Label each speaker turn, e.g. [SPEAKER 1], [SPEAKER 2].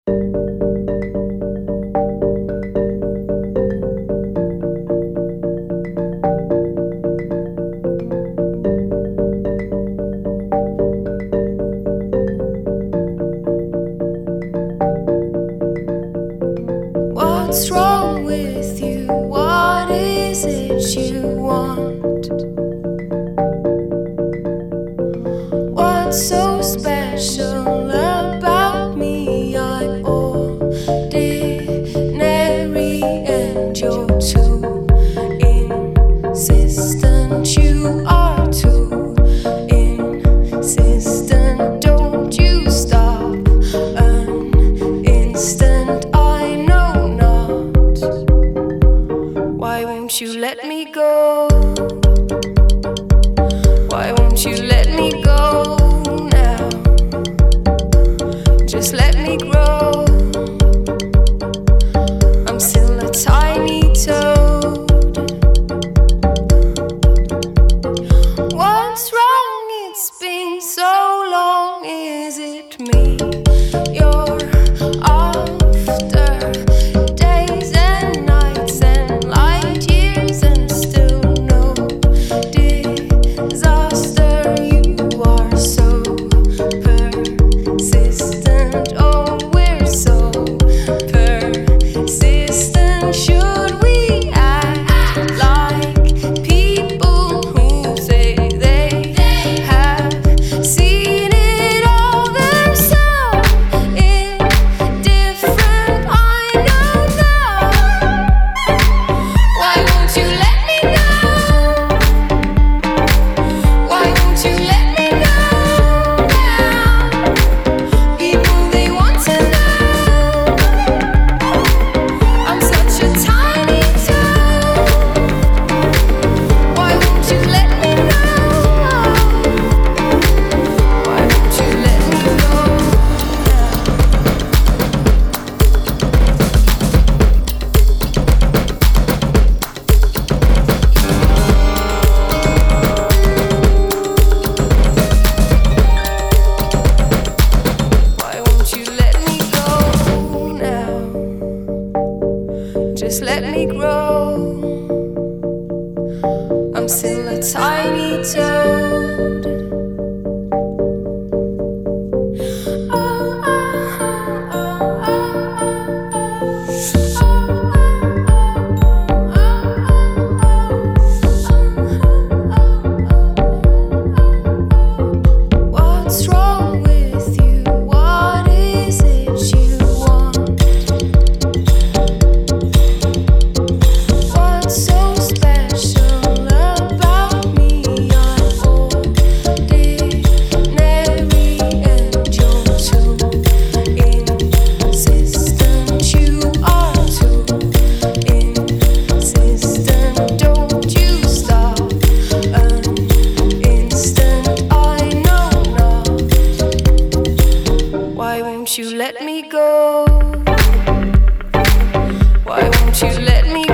[SPEAKER 1] What's wrong with you? What is it you want? What's so special about me? I'm ordinary and you're too insistent. You are too insistent. Don't you stop an instant. I know not. Why won't you let me go? Why won't you let me go now? Just let me grow. I'm still a tiny toad. What's wrong? It's been so long. Is it me you're after? Days and nights and light years and still no disaster. You are so persistent. Oh, we're so persistent. Should we act like people who say they have seen it all themselves? Indifferent, I know now. Why won't you let me know? Why won't you let me know now? People, they want to know. I'm such a tiny toad. Why won't you let me know? Why won't you let me go now? Why won't you let me go now? Just let me grow. I'm still a tiny toad. What's wrong with you? What is it you want? What's so special about me? I'm ordinary and you're too insistent. You are too insistent. Don't you stop an instant. I know not. Why won't you let me go? Why won't you let me